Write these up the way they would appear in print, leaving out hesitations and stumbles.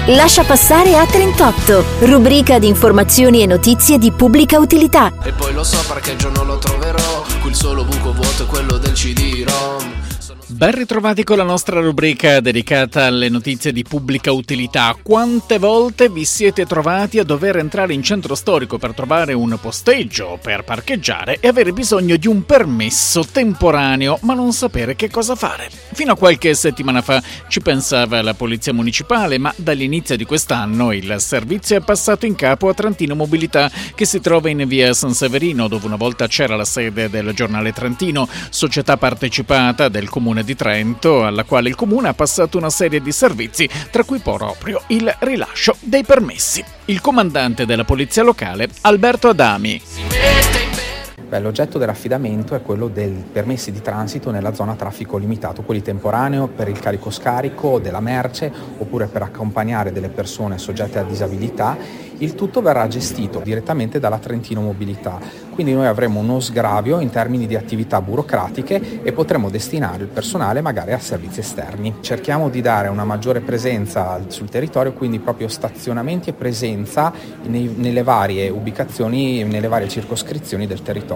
Lascia passare A38, rubrica di informazioni e notizie di pubblica utilità. E poi lo so perché il giorno lo troverò, qui il solo buco vuoto è quello del CD-ROM. Ben ritrovati con la nostra rubrica dedicata alle notizie di pubblica utilità. Quante volte vi siete trovati a dover entrare in centro storico per trovare un posteggio per parcheggiare e avere bisogno di un permesso temporaneo, ma non sapere che cosa fare? Fino a qualche settimana fa ci pensava la Polizia Municipale, ma dall'inizio di quest'anno il servizio è passato in capo a Trentino Mobilità, che si trova in via San Severino, dove una volta c'era la sede del Giornale Trentino, società partecipata del Comune di Trento, alla quale il Comune ha passato una serie di servizi, tra cui proprio il rilascio dei permessi. Il comandante della polizia locale, Alberto Adami. L'oggetto dell'affidamento è quello dei permessi di transito nella zona a traffico limitato, quelli temporaneo per il carico-scarico della merce oppure per accompagnare delle persone soggette a disabilità. Il tutto verrà gestito direttamente dalla Trentino Mobilità, quindi noi avremo uno sgravio in termini di attività burocratiche e potremo destinare il personale magari a servizi esterni. Cerchiamo di dare una maggiore presenza sul territorio, quindi proprio stazionamenti e presenza nelle varie ubicazioni, nelle varie circoscrizioni del territorio.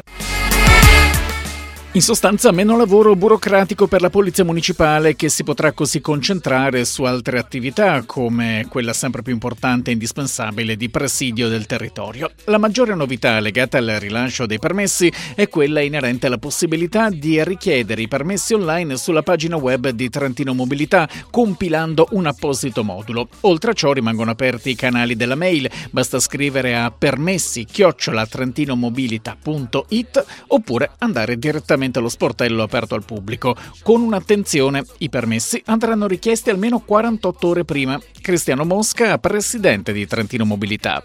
In sostanza, meno lavoro burocratico per la Polizia Municipale, che si potrà così concentrare su altre attività come quella sempre più importante e indispensabile di presidio del territorio. La maggiore novità legata al rilascio dei permessi è quella inerente alla possibilità di richiedere i permessi online sulla pagina web di Trentino Mobilità, compilando un apposito modulo. Oltre a ciò rimangono aperti i canali della mail, basta scrivere a permessi@trentinomobilita.it oppure andare direttamente allo sportello aperto al pubblico. Con un'attenzione, i permessi andranno richiesti almeno 48 ore prima. Cristiano Mosca, presidente di Trentino Mobilità.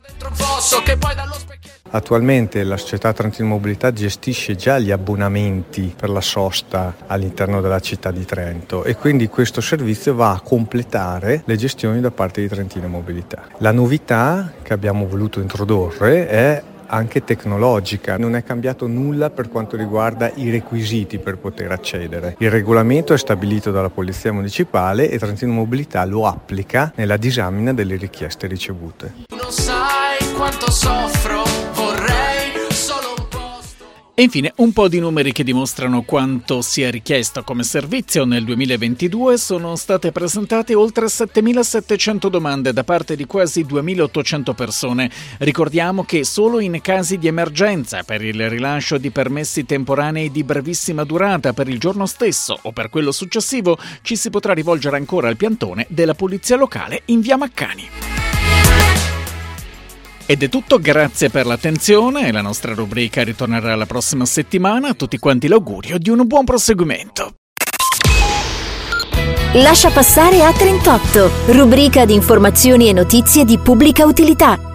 Attualmente la società Trentino Mobilità gestisce già gli abbonamenti per la sosta all'interno della città di Trento e quindi questo servizio va a completare le gestioni da parte di Trentino Mobilità. La novità che abbiamo voluto introdurre è anche tecnologica, non è cambiato nulla per quanto riguarda i requisiti per poter accedere. Il regolamento è stabilito dalla Polizia Municipale e Trentino Mobilità lo applica nella disamina delle richieste ricevute. Non sai quanto soffro, vorrei solo un posto. E infine un po' di numeri che dimostrano quanto sia richiesto come servizio. Nel 2022 sono state presentate oltre 7.700 domande da parte di quasi 2.800 persone. Ricordiamo che solo in casi di emergenza, per il rilascio di permessi temporanei di brevissima durata per il giorno stesso o per quello successivo, ci si potrà rivolgere ancora al piantone della Polizia Locale in via Maccani. Ed è tutto, grazie per l'attenzione. La nostra rubrica ritornerà la prossima settimana. A tutti quanti l'augurio di un buon proseguimento. Lascia passare A38, rubrica di informazioni e notizie di pubblica utilità.